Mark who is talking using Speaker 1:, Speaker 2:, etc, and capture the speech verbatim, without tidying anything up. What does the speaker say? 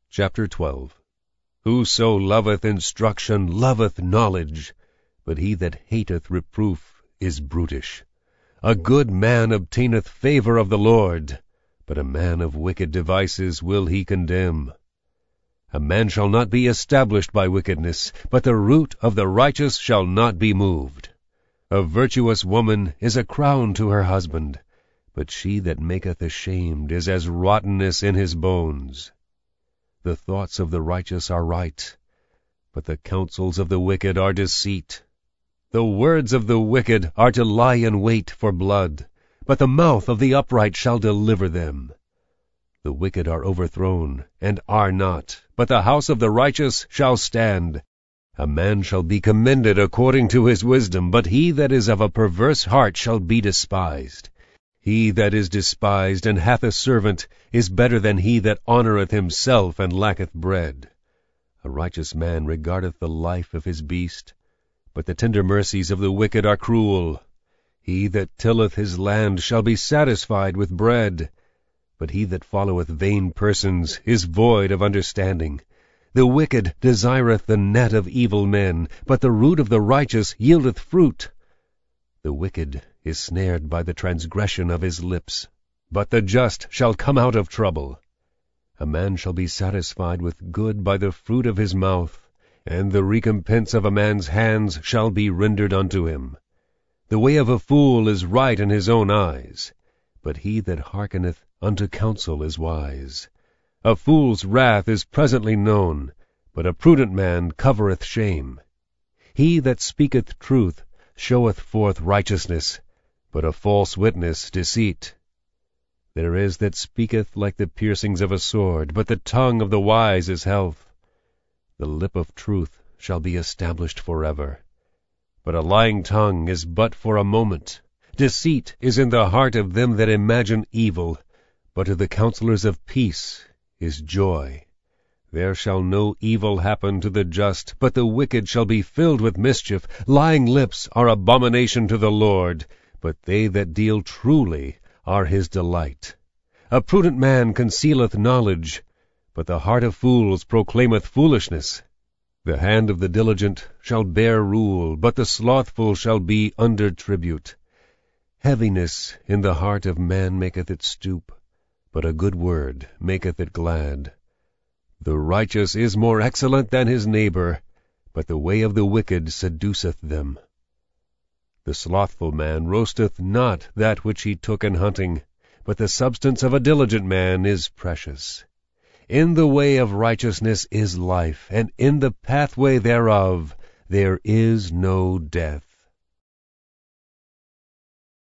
Speaker 1: Chapter twelve. Whoso loveth instruction loveth knowledge, but he that hateth reproof is brutish. A good man obtaineth favour of the Lord, but a man of wicked devices will he condemn. A man shall not be established by wickedness, but the root of the righteous shall not be moved. A virtuous woman is a crown to her husband, but she that maketh ashamed is as rottenness in his bones. The thoughts of the righteous are right, but the counsels of the wicked are deceit. The words of the wicked are to lie in wait for blood, but the mouth of the upright shall deliver them. The wicked are overthrown, and are not, but the house of the righteous shall stand. A man shall be commended according to his wisdom, but he that is of a perverse heart shall be despised. He that is despised and hath a servant is better than he that honoureth himself and lacketh bread. A righteous man regardeth the life of his beast, but the tender mercies of the wicked are cruel. He that tilleth his land shall be satisfied with bread, but he that followeth vain persons is void of understanding. The wicked desireth the net of evil men, but the root of the righteous yieldeth fruit. The wicked is snared by the transgression of his lips, but the just shall come out of trouble. A man shall be satisfied with good by the fruit of his mouth, and the recompense of a man's hands shall be rendered unto him. The way of a fool is right in his own eyes, but he that hearkeneth unto counsel is wise. A fool's wrath is presently known, but a prudent man covereth shame. He that speaketh truth showeth forth righteousness, but a false witness deceit. There is that speaketh like the piercings of a sword, but the tongue of the wise is health. The lip of truth shall be established forever, but a lying tongue is but for a moment. Deceit is in the heart of them that imagine evil, but to the counselors of peace is joy. There shall no evil happen to the just, but the wicked shall be filled with mischief. Lying lips are abomination to the Lord, but they that deal truly are his delight. A prudent man concealeth knowledge, but the heart of fools proclaimeth foolishness. The hand of the diligent shall bear rule, but the slothful shall be under tribute. Heaviness in the heart of man maketh it stoop, but a good word maketh it glad. The righteous is more excellent than his neighbor, but the way of the wicked seduceth them. The slothful man roasteth not that which he took in hunting, but the substance of a diligent man is precious. In the way of righteousness is life, and in the pathway thereof there is no death.